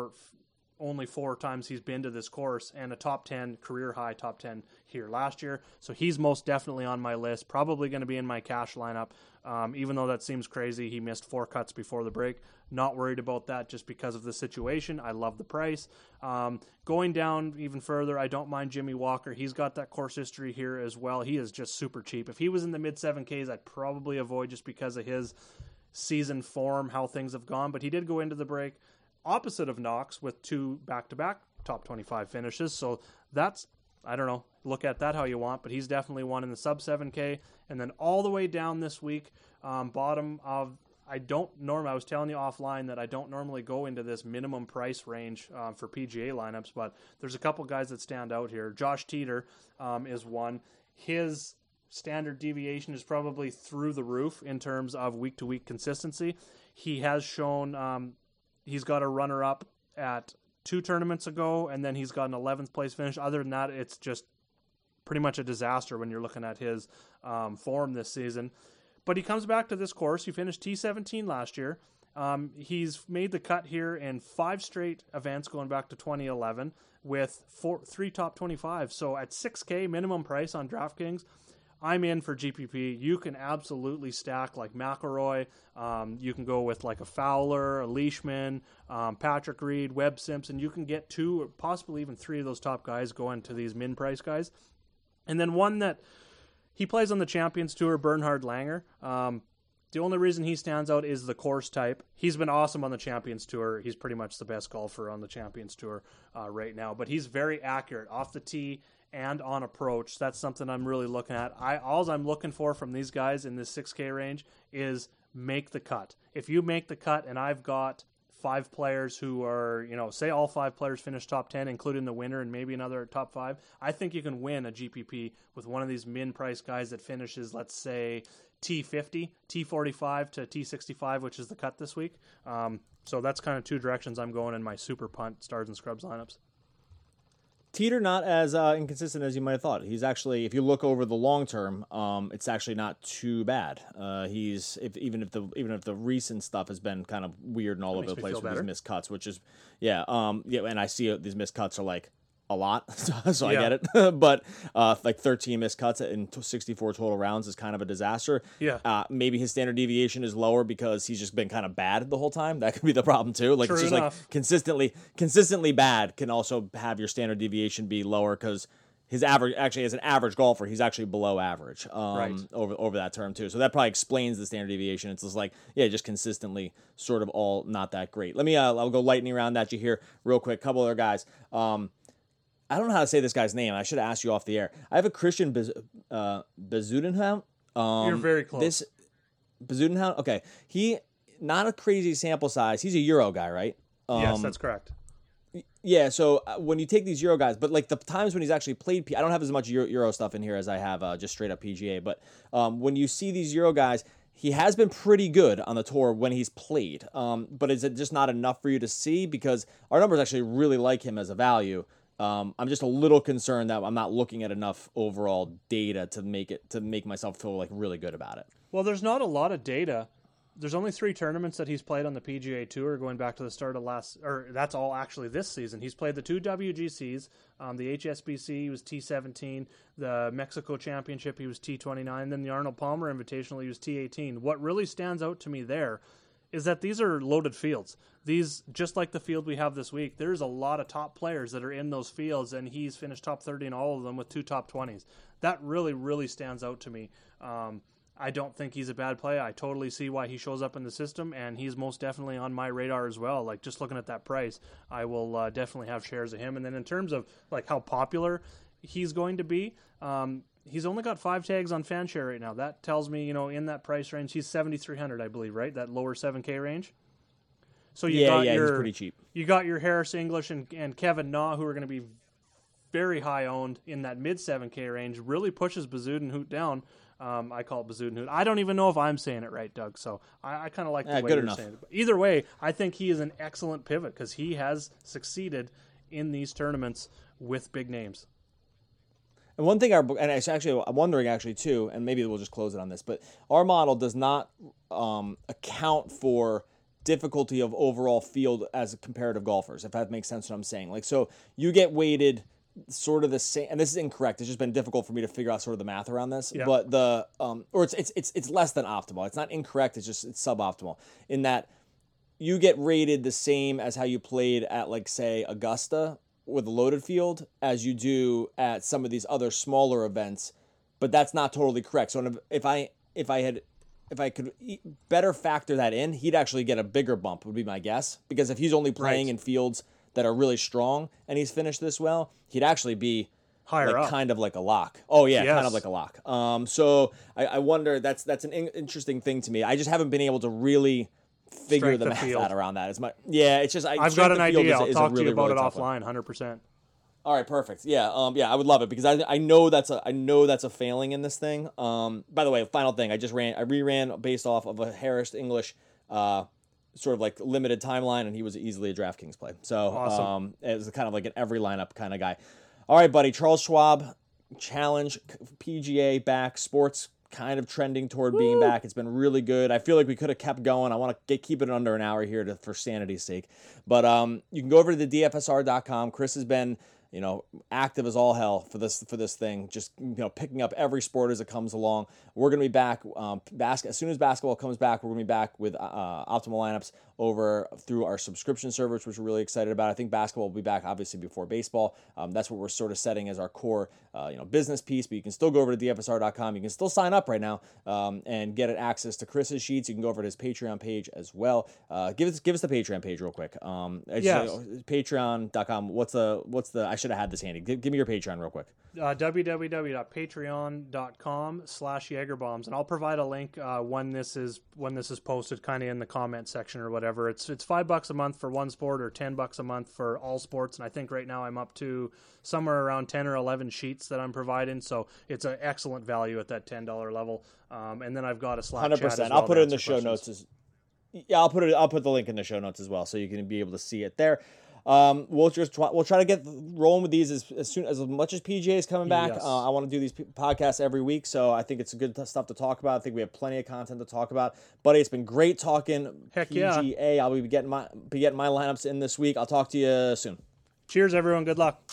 only 4 times he's been to this course, and a top 10, career high top 10 here last year. So he's most definitely on my list, probably going to be in my cash lineup. Even though that seems crazy, he missed 4 cuts before the break. Not worried about that just because of the situation. I love the price. Going down even further, I don't mind Jimmy Walker. He's got that course history here as well. He is just super cheap. If he was in the mid 7Ks, I'd probably avoid just because of his season form, how things have gone. But he did go into the break opposite of Knox with 2 back-to-back top 25 finishes. So that's, I don't know, look at that how you want, but he's definitely one in the sub 7K. And then all the way down this week, bottom of, I was telling you offline that I don't normally go into this minimum price range for PGA lineups, but there's a couple guys that stand out here. Josh Teeter is one. His standard deviation is probably through the roof in terms of week-to-week consistency. He has shown he's got a runner-up at 2 tournaments ago, and then he's got an 11th place finish. Other than that, it's just pretty much a disaster when you're looking at his form this season. But he comes back to this course. He finished T17 last year. He's made the cut here in 5 straight events going back to 2011 with 3 top 25. So at 6K minimum price on DraftKings, I'm in for GPP. You can absolutely stack like McIlroy. You can go with like a Fowler, a Leishman, Patrick Reed, Webb Simpson. You can get 2 or possibly even 3 of those top guys going to these min price guys. And then one that he plays on the Champions Tour, Bernhard Langer. The only reason he stands out is the course type. He's been awesome on the Champions Tour. He's pretty much the best golfer on the Champions Tour right now. But he's very accurate off the tee and on approach. That's something I'm really looking at. All I'm looking for from these guys in this 6K range is make the cut. If you make the cut, and I've got 5 players who are, say all 5 players finish top 10, including the winner and maybe another top 5, I think you can win a GPP with one of these min-price guys that finishes, let's say, T50, T45 to T65, which is the cut this week. So that's kind of 2 directions I'm going in my super punt stars and scrubs lineups. Teeter not as inconsistent as you might have thought. He's actually, if you look over the long term, it's actually not too bad. Even if the recent stuff has been kind of weird and all over the place with these missed cuts, which is and I see these missed cuts are like a lot, so I get it. But like 13 missed cuts in 64 total rounds is kind of a disaster. Yeah. Maybe his standard deviation is lower because he's just been kind of bad the whole time. That could be the problem too. Like it's just like consistently bad can also have your standard deviation be lower because his average, actually as an average golfer, he's actually below average over that term too. So that probably explains the standard deviation. It's just like, just consistently sort of all not that great. Let me, I'll go lightning round at you here real quick. Couple other guys. I don't know how to say this guy's name. I should have asked you off the air. I have a Christian Bezuidenhout. You're very close. Bezuidenhout, okay. He, not a crazy sample size. He's a Euro guy, right? Yes, that's correct. Yeah, so when you take these Euro guys, but like the times when he's actually played, I don't have as much Euro stuff in here as I have just straight up PGA, but when you see these Euro guys, he has been pretty good on the tour when he's played, but is it just not enough for you to see? Because our numbers actually really like him as a value. I'm just a little concerned that I'm not looking at enough overall data to make myself feel like really good about it. Well, there's not a lot of data. There's only 3 tournaments that he's played on the PGA Tour going back to the start of that's all actually this season. He's played the 2 WGCs, the HSBC, he was T17, the Mexico Championship, he was T29, then the Arnold Palmer Invitational, he was T18. What really stands out to me there is that these are loaded fields. These, just like the field we have this week, there's a lot of top players that are in those fields, and he's finished top 30 in all of them with 2 top 20s. That really, really stands out to me. I don't think he's a bad play. I totally see why he shows up in the system, and he's most definitely on my radar as well. Like, just looking at that price, I will definitely have shares of him. And then in terms of like how popular he's going to be, he's only got 5 tags on Fanshare right now. That tells me, in that price range, he's 7,300, I believe, right? That lower 7K range. So he's pretty cheap. You got your Harris English and Kevin Na, who are going to be very high owned in that mid 7K range. Really pushes Bezuidenhout down. I call it Bezuidenhout. I don't even know if I'm saying it right, Doug. So I kind of like the way you're saying it. But either way, I think he is an excellent pivot because he has succeeded in these tournaments with big names. And one thing, I'm wondering too, and maybe we'll just close it on this, but our model does not account for difficulty of overall field as comparative golfers, if that makes sense what I'm saying. Like, so you get weighted sort of the same, and this is incorrect. It's just been difficult for me to figure out sort of the math around this. Yeah. But the or it's less than optimal. It's not incorrect. It's suboptimal in that you get rated the same as how you played at, like, say, Augusta with a loaded field as you do at some of these other smaller events, but that's not totally correct. So if I could better factor that in, he'd actually get a bigger bump, would be my guess. Because if he's only playing in fields that are really strong and he's finished this well, he'd actually be higher up, kind of like a lock. Oh yeah, yes. Kind of like a lock. So I wonder, that's an interesting thing to me. I just haven't been able to really figure the math out around that. It's just I've got an idea. I'll talk to you about it offline. 100%. All right, perfect. Yeah, I would love it because I know that's a failing in this thing. By the way, final thing, I reran based off of a Harris English, sort of like limited timeline, and he was easily a DraftKings play. So awesome. It was kind of like an every lineup kind of guy. All right, buddy. Charles Schwab Challenge, PGA back, sports kind of trending toward being back. It's been really good. I feel like we could have kept going. I want to keep it under an hour here for sanity's sake. But you can go over to the DFSR.com. Chris has been active as all hell for this thing. Just picking up every sport as it comes along. We're gonna be back. As soon as basketball comes back, we're gonna be back with optimal lineups over through our subscription service, which we're really excited about. I think basketball will be back obviously before baseball. That's what we're sort of setting as our core business piece. But you can still go over to dfsr.com. You can still sign up right now and get access to Chris's sheets. You can go over to his Patreon page as well. Give us the Patreon page real quick. Patreon.com. What's the I should have had this handy. Give me your Patreon real quick. www.patreon.com/Jagerbombs, and I'll provide a link when this is posted, kind of in the comment section or whatever. It's $5 a month for one sport or $10 a month for all sports, and I think right now I'm up to somewhere around 10 or 11 sheets that I'm providing, so it's an excellent value at that $10 level. And then I've got a Slack 100%. Chat as well. I'll put it in the show notes. I'll put the link in the show notes as well, so you can be able to see it there. We'll try to get rolling with these as much as PGA is coming back. Yes. I want to do these podcasts every week, so I think it's good stuff to talk about. I think we have plenty of content to talk about. Buddy, it's been great talking PGA. Yeah. I'll be getting my lineups in this week. I'll talk to you soon. Cheers, everyone. Good luck.